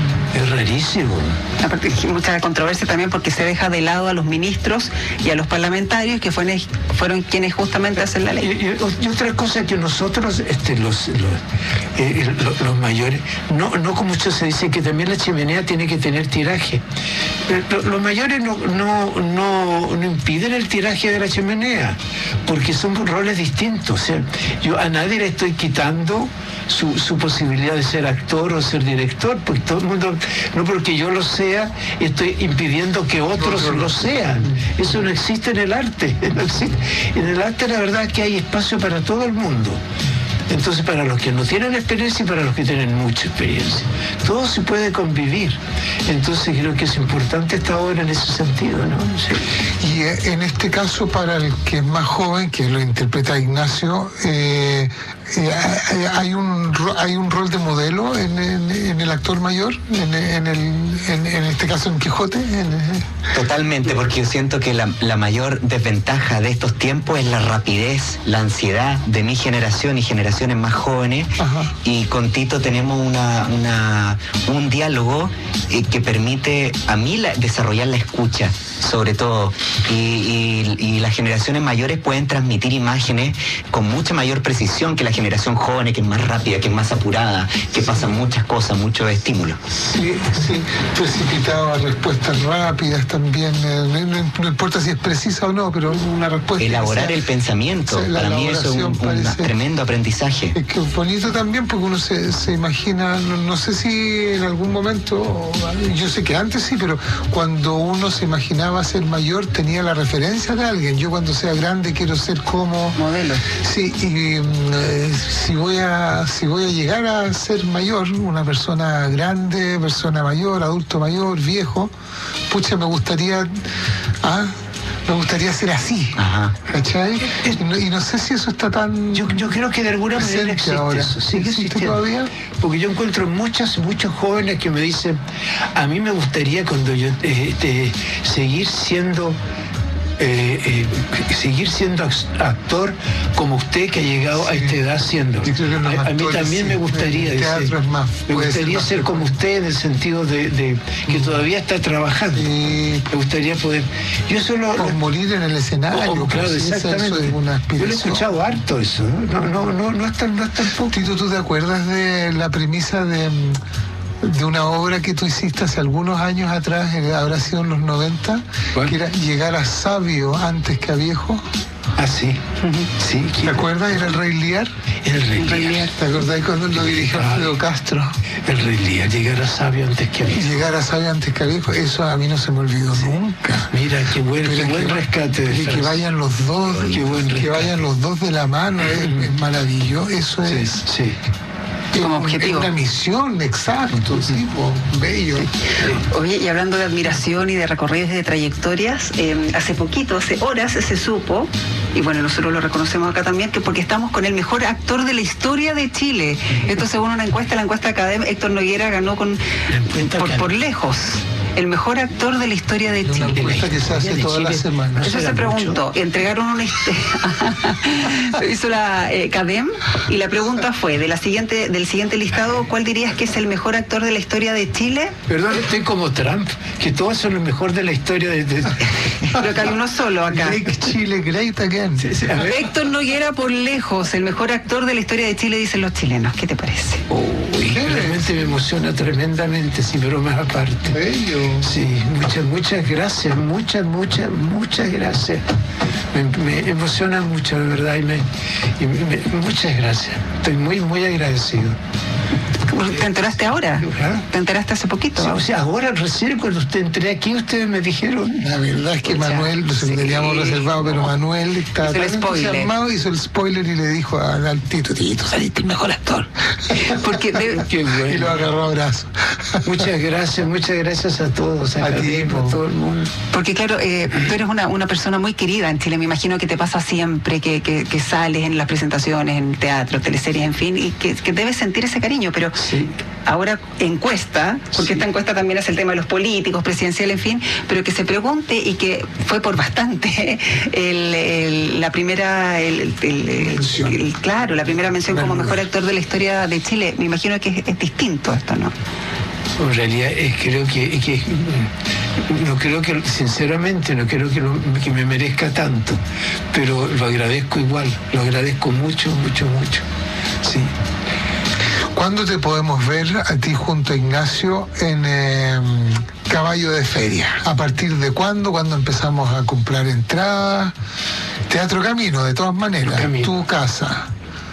Es rarísimo. Aparte, mucha controversia también porque se deja de lado a los ministros y a los parlamentarios que fueron, fueron quienes justamente hacen la ley. Y, y otra cosa que nosotros, este, los, los, eh, los, los mayores, no, no como mucho se dice que también la chimenea tiene que tener tiraje. Los, los mayores no, no, no, no impiden el tiraje de la chimenea, porque son roles distintos. O sea, yo a nadie le estoy quitando su, su posibilidad de ser actor o ser director, porque todo el mundo, no porque yo lo sea, estoy impidiendo que otros no, no, no. lo sean. Eso no existe en el arte. No existe. En el arte la verdad es que hay espacio para todo el mundo. Entonces, para los que no tienen experiencia y para los que tienen mucha experiencia, todo se puede convivir. Entonces creo que es importante esta obra en ese sentido, ¿no? Sí. Y en este caso, para el que es más joven, que lo interpreta Ignacio, eh, eh, hay un hay un rol de modelo en, en, en el actor mayor, en, en, el, en, en este caso en Quijote. En, Totalmente, porque yo siento que la, la mayor desventaja de estos tiempos es la rapidez, la ansiedad de mi generación y generación más jóvenes. Ajá. Y con Tito tenemos una, una un diálogo eh, que permite a mí la, desarrollar la escucha, sobre todo, y, y, y las generaciones mayores pueden transmitir imágenes con mucha mayor precisión que la generación joven, que es más rápida, que es más apurada, que pasan muchas cosas, muchos estímulos. Sí, sí, precipitado a respuestas rápidas también, eh, no, no importa si es precisa o no, pero una respuesta. Elaborar sea, el pensamiento, para mí eso es un, un tremendo aprendizaje. Es que es bonito también porque uno se, se imagina, no, no sé si en algún momento, yo sé que antes sí, pero cuando uno se imaginaba ser mayor tenía la referencia de alguien. Yo cuando sea grande quiero ser como modelo. Sí, y eh, si voy a si voy a llegar a ser mayor, una persona grande, persona mayor, adulto mayor, viejo, pucha, me gustaría ¿ah? Me gustaría ser así. Ajá. ¿Cachai? Y no, y no sé si eso está tan. Yo, yo creo que de alguna manera existe ahora. Eso. ¿Sigue ¿Existe todavía? Porque yo encuentro muchos, muchos jóvenes que me dicen, a mí me gustaría cuando yo este, seguir siendo eh, eh, seguir siendo actor como usted que ha llegado sí. a esta edad siendo. A, a mí también sí. me gustaría, dice, más, me gustaría ser, ser como usted en el sentido de, de que todavía está trabajando. Sí. Me gustaría poder. Yo solo o morir en el escenario. Oh, claro, pues, exactamente. Eso es una Yo lo he escuchado harto eso. No, no, no, no es tan, no es tan poco. Tito, ¿tú te acuerdas de la premisa de de una obra que tú hiciste hace algunos años atrás, habrá sido en los noventa, ¿cuál? Que era llegar a sabio antes que a viejo? Ah, sí. Uh-huh. Sí. ¿Te acuerdas? ¿Era el Rey Lear? El Rey, el Rey Lear. Lear. ¿Te acordás cuando lo dirigió Alfredo Castro? El Rey Lear, llegar a sabio antes que a viejo. Llegar a sabio antes que a viejo, eso a mí no se me olvidó sí. nunca. Mira, qué buen, qué buen que, rescate. De que vayan los dos, qué buen que vayan los dos de la mano, es, es maravilloso. Eso sí, es. Sí. Como objetivo. Es una misión, exacto, sí, pues, bello. Oye, y hablando de admiración y de recorridos y de trayectorias, eh, hace poquito, hace horas se supo, y bueno, nosotros lo reconocemos acá también, que porque estamos con el mejor actor de la historia de Chile. Esto según una encuesta, la encuesta académica, Héctor Noguera ganó con por, por lejos. El mejor actor de la historia de Chile. Una encuesta que se hace todas las semanas. Eso se preguntó. Mucho. Entregaron una hizo la eh, CADEM y la pregunta fue de la siguiente del siguiente listado, ¿cuál dirías que es el mejor actor de la historia de Chile? Perdón, estoy como Trump, que todos son los mejores de la historia de, de... Pero que hay uno solo acá. Great Chile, great again. Sí, sí, Héctor Noguera por lejos, el mejor actor de la historia de Chile, dicen los chilenos. ¿Qué te parece? Uy, realmente me emociona tremendamente, sin bromas aparte. Bello. Sí, muchas, muchas gracias, muchas, muchas, muchas gracias. Me, me emociona mucho, de verdad, y, me, y me, muchas gracias. Estoy muy, muy agradecido. ¿Te enteraste ahora? ¿Ah? ¿Te enteraste hace poquito? Sí, o sea, ahora recién cuando usted entré aquí, ustedes me dijeron. La verdad es que o sea, Manuel, no sé, sí, teníamos reservado, pero Manuel estaba tan entusiasmado, hizo el spoiler y le dijo al Tito, Tito, saliste el mejor actor. Porque de... Qué bueno. Y lo agarró a abrazo. Muchas gracias, muchas gracias a todos, a, a ti, a todo el mundo. Porque claro, eh, tú eres una, una persona muy querida en Chile, me imagino que te pasa siempre, que, que, que sales en las presentaciones, en teatro, teleseries, en fin, y que, que debes sentir ese cariño, pero sí. Ahora encuesta, porque sí. Esta encuesta también es el tema de los políticos, presidencial, en fin, pero que se pregunte y que fue por bastante el, el, la primera, el, el, el, el, claro, la primera mención como mejor actor de la historia de Chile. Me imagino que es, es distinto esto, ¿no? En realidad es, creo que, que no creo que, sinceramente, no creo que, lo, que me merezca tanto, pero lo agradezco igual, lo agradezco mucho, mucho, mucho. Sí. ¿Cuándo te podemos ver a ti junto a Ignacio en eh, Caballo de Feria? ¿A partir de cuándo? ¿Cuándo empezamos a comprar entradas? Teatro Camino, de todas maneras, tu casa.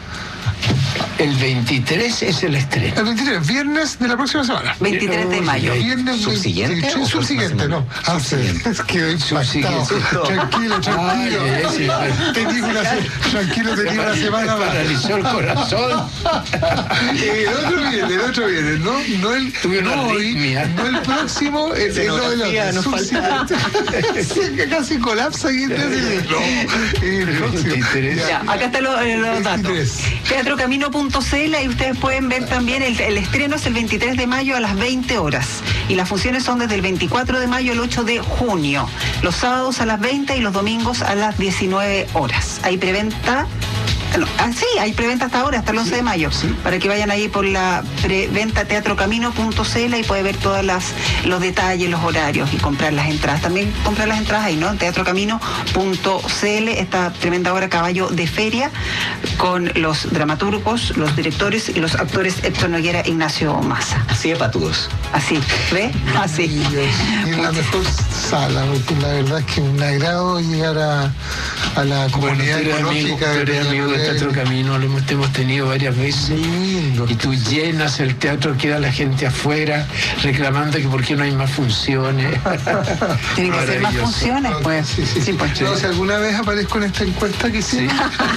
El veintitrés es el estreno. El veintitrés, viernes de la próxima semana. veintitrés de mayo. Viernes ¿Subsiguiente? Sí, subsiguiente, no. Ah, sí. Es que impactado. Tranquilo, tranquilo. Te digo una se... Tranquilo, te digo una semana más. Paralizó el corazón. El otro viene, el otro viene. No, no el, no hoy, no el próximo, el, el, no, el otro. Subsiguiente. Casi colapsa y entonces no. El próximo. Ya, acá están los, los datos. teatro camino punto c l y ustedes pueden ver también el, el estreno es el veintitrés de mayo a las veinte horas y las funciones son desde el veinticuatro de mayo al ocho de junio, los sábados a las veinte y los domingos a las diecinueve horas. Hay preventa. No, ah, sí, hay preventa hasta ahora, hasta el once de mayo, sí. Para que vayan ahí por la preventa teatro camino punto c l y puede ver todos los detalles, los horarios y comprar las entradas. También comprar las entradas ahí, ¿no? En teatro camino punto c l, esta tremenda obra Caballo de Feria, con los dramaturgos, los directores y los actores Héctor Noguera, Ignacio Massa. Así de patudos. Así, ¿ve? Así. Y en la mejor sala, porque la verdad es que un agrado llegar a, a la comunidad bueno, ecológica amigo, de Teatro Camino, lo hemos, hemos tenido varias veces. Lindo. Y tú llenas el teatro, queda la gente afuera reclamando que por qué no hay más funciones. Tienen que hacer más funciones, pues. Sí, sí, sí. Sí, pues. No, si alguna vez aparezco en esta encuesta que sí,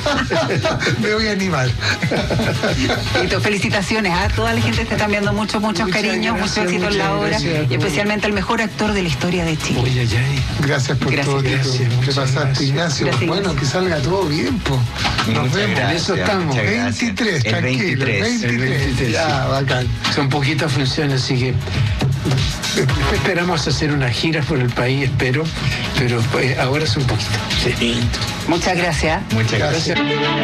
me voy a animar. Y felicitaciones a toda la gente que está viendo mucho, muchos muchas cariños, mucho éxito en la obra y especialmente al mejor actor de la historia de Chile. Oye, ay, ay. Gracias por gracias. todo. Gracias, ¿Qué pasaste, gracias. Ignacio? Gracias, bueno, Ignacio. Que salga todo bien, pues. Nos Muchas vemos. gracias, En eso estamos. veintitrés, el tranquilo. veintitrés. veintitrés. El veintitrés, ya, sí. bacán. Son poquitas funciones, así que Después esperamos hacer unas giras por el país, espero, pero pues, ahora es un poquito. Sí. Muchas gracias. Muchas gracias.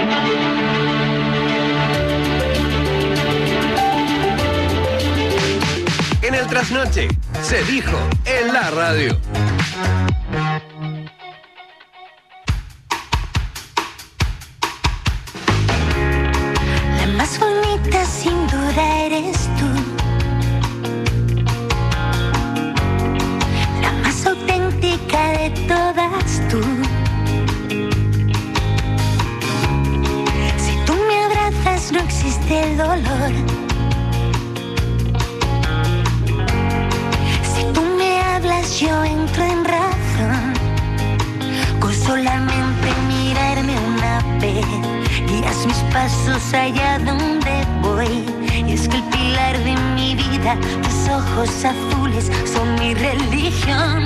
En el trasnoche, se dijo en la radio. La más bonita sin duda eres tú. La más auténtica de todas tú. Si tú me abrazas no existe el dolor. Si tú me hablas yo entro en razón. Con solamente mirarme una vez guías mis pasos allá donde voy. Y es que el pilar de mi vida, tus ojos azules son mi religión.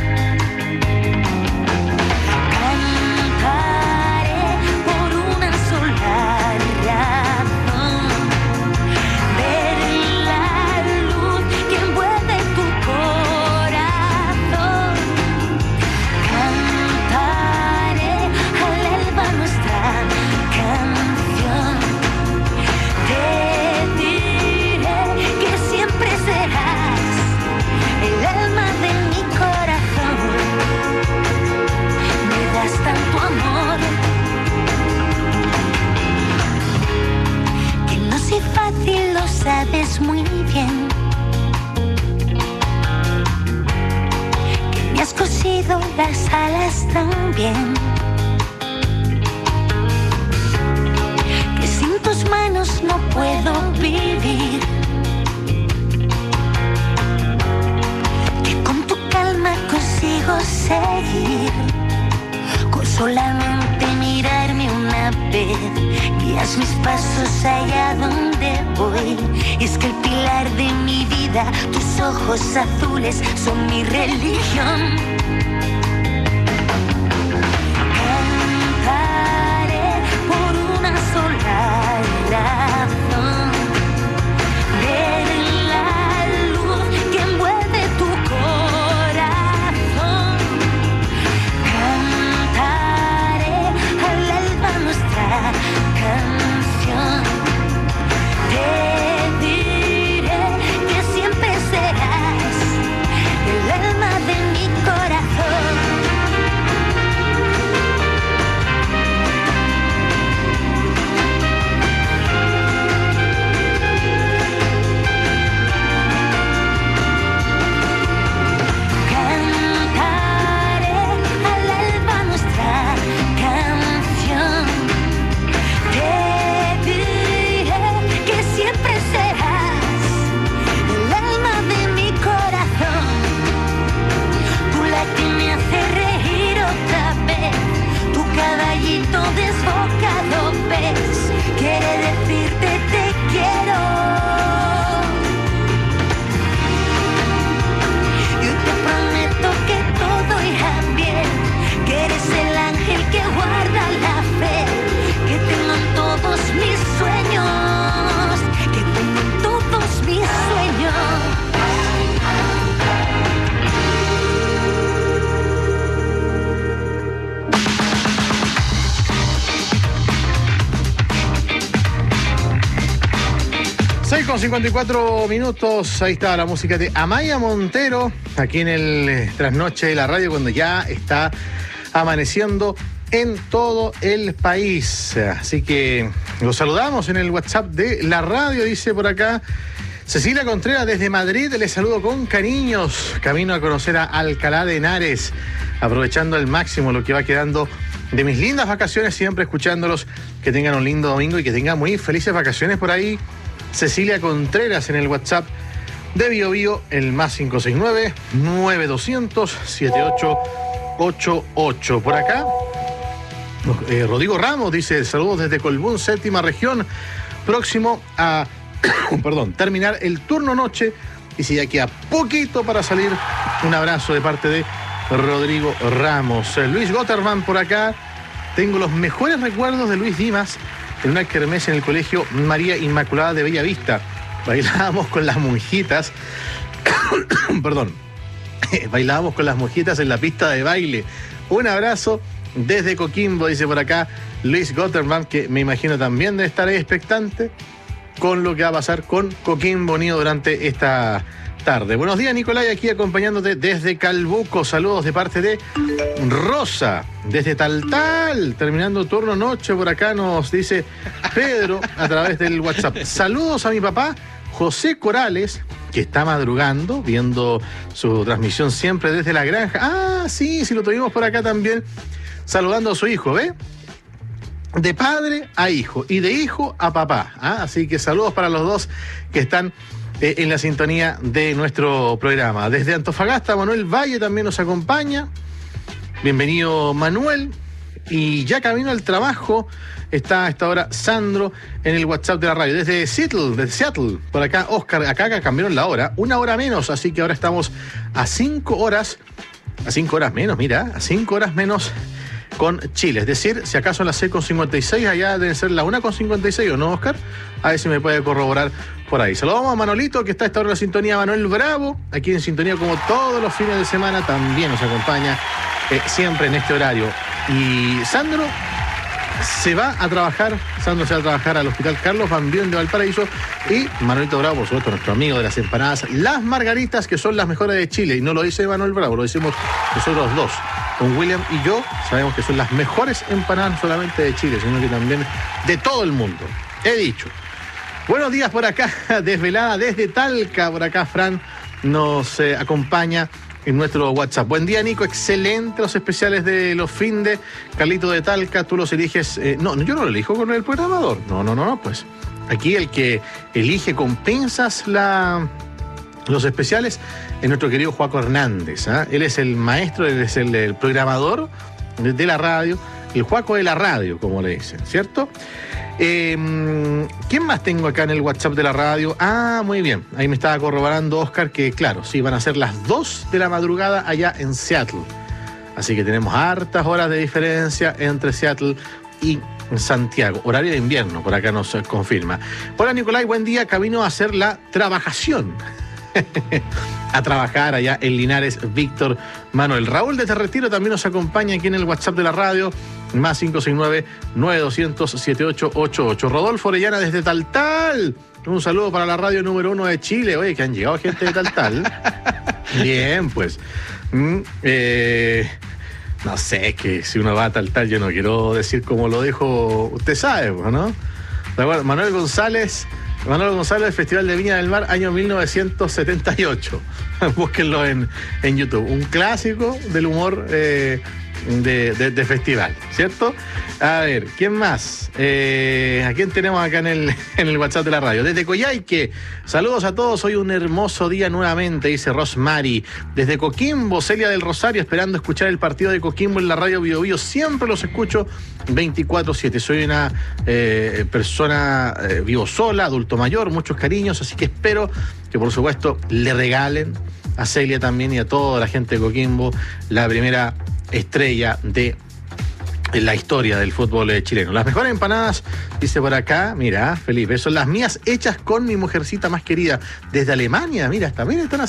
Cantaré por una sola razón. Ver la luz que envuelve tu corazón. Cantaré al alba nuestra canción. Te diré que siempre serás el alma de mi corazón. Me das tanto amor que no soy fácil, lo sabes muy bien. Que me has cosido las alas también. Que sin tus manos no puedo vivir. Que con tu calma consigo seguir. Con solamente mirarme una vez guías mis pasos allá donde voy. Y es que el pilar de mi vida, tus ojos azules son mi religión. Cantaré por una sola razón. Ver la luz que envuelve tu corazón. Cantaré al alba nuestra canción. Te diré que siempre serás el alma de mi corazón. Cantaré al alba nuestra canción. Te diré que siempre serás el alma de mi corazón. Tú la que me hace reír otra vez. Tu caballito desbocado ves. Quiere decirte te quiero. Yo te prometo que todo irá bien. Que eres el ángel que guarda la fe. Que tengo en todos mis sueños. Que tengo en todos mis sueños. seis con cincuenta y cuatro minutos, ahí está la música de Amaya Montero, aquí en el eh, trasnoche de la radio, cuando ya está amaneciendo en todo el país. Así que los saludamos en el WhatsApp de la radio, dice por acá Cecilia Contreras desde Madrid, les saludo con cariños, camino a conocer a Alcalá de Henares, aprovechando al máximo lo que va quedando de mis lindas vacaciones, siempre escuchándolos, que tengan un lindo domingo y que tengan muy felices vacaciones por ahí. Cecilia Contreras en el WhatsApp de Bio Bio, el más cinco seis nueve, nueve dos cero cero, siete ocho ocho ocho. Por acá, eh, Rodrigo Ramos dice, saludos desde Colbún, séptima región, próximo a perdón, terminar el turno noche, y si ya queda poquito para salir, un abrazo de parte de Rodrigo Ramos. Eh, Luis Gotterman por acá, tengo los mejores recuerdos de Luis Dimas en una kermés en el colegio María Inmaculada de Bellavista. Bailábamos con las monjitas Perdón. Bailábamos con las mojitas en la pista de baile. Un abrazo desde Coquimbo, dice por acá Luis Gotterman, que me imagino también debe estar ahí expectante con lo que va a pasar con Coquimbo Unido durante esta tarde. Buenos días, Nicolai, aquí acompañándote desde Calbuco. Saludos de parte de Rosa, desde Taltal, terminando turno noche. Por acá nos dice Pedro a través del WhatsApp. Saludos a mi papá, José Corales, que está madrugando, viendo su transmisión siempre desde la granja. Ah, sí, sí, lo tuvimos por acá también, saludando a su hijo, ¿ve? De padre a hijo y de hijo a papá. ¿Ah? Así que saludos para los dos que están eh, en la sintonía de nuestro programa. Desde Antofagasta, Manuel Valle también nos acompaña. Bienvenido, Manuel. Y ya camino al trabajo está a esta hora Sandro en el WhatsApp de la radio. Desde Seattle, desde Seattle, por acá Oscar, acá, acá cambiaron la hora, una hora menos, así que ahora estamos a cinco horas, a cinco horas menos, mira, a cinco horas menos con Chile. Es decir, si acaso las seis con cincuenta y seis, allá deben ser la una con cincuenta y seis, ¿o no, Oscar? A ver si me puede corroborar por ahí. Saludamos a Manolito, que está a esta hora en la sintonía. Manuel Bravo, aquí en sintonía como todos los fines de semana, también nos acompaña eh, siempre en este horario. Y Sandro se va a trabajar, Sandro se va a trabajar al Hospital Carlos Van Buren de Valparaíso, y Manuelito Bravo, por supuesto, nuestro amigo de las empanadas, las margaritas, que son las mejores de Chile, y no lo dice Manuel Bravo, lo decimos nosotros dos, con William y yo, sabemos que son las mejores empanadas no solamente de Chile, sino que también de todo el mundo. He dicho. Buenos días por acá, desvelada desde Talca, por acá Fran nos eh, acompaña en nuestro WhatsApp. Buen día, Nico, excelente los especiales de los Finde. Carlito de Talca, tú los eliges. Eh, no, yo no lo elijo con el programador. No, no, no, no, pues aquí el que elige con pinzas la, los especiales es nuestro querido Joaco Hernández. ¿eh? Él es el maestro, él es el, el programador de, de la radio, el Joaco de la radio, como le dicen, ¿cierto? Eh, ¿Quién más tengo acá en el WhatsApp de la radio? Ah, muy bien. Ahí me estaba corroborando Oscar que, claro, sí, van a ser las dos de la madrugada allá en Seattle. Así que tenemos hartas horas de diferencia entre Seattle y Santiago. Horario de invierno, por acá nos confirma. Hola, Nicolai, buen día. Camino a hacer la trabajación. A trabajar allá en Linares, Víctor Manuel. Raúl desde Retiro también nos acompaña aquí en el WhatsApp de la radio, más cinco seis nueve, nueve dos cero cero, siete ocho ocho ocho. Rodolfo Orellana desde Taltal, un saludo para la radio número uno de Chile. Oye, que han llegado gente de Taltal. Bien, pues mm, eh, no sé, es que si uno va a Taltal, yo no quiero decir como lo dijo, usted sabe, ¿no? ¿De acuerdo? Manuel González Manuel González, Festival de Viña del Mar, año mil novecientos setenta y ocho. Búsquenlo en, en YouTube. Un clásico del humor eh, de, de, de festival, ¿cierto? A ver, ¿quién más? Eh, ¿A quién tenemos acá en el, en el WhatsApp de la radio? Desde Coyhaique, saludos a todos. Hoy un hermoso día nuevamente, dice Rosmary. Desde Coquimbo, Celia del Rosario, esperando escuchar el partido de Coquimbo en la radio Bio Bio. Siempre los escucho veinticuatro siete. Soy una eh, persona, eh, vivo sola, adulto mayor, muchos cariños, así que espero que por supuesto le regalen a Celia también y a toda la gente de Coquimbo la primera estrella de la historia del fútbol chileno. Las mejores empanadas, dice por acá, mira, Felipe, son las mías hechas con mi mujercita más querida desde Alemania. Mira, también están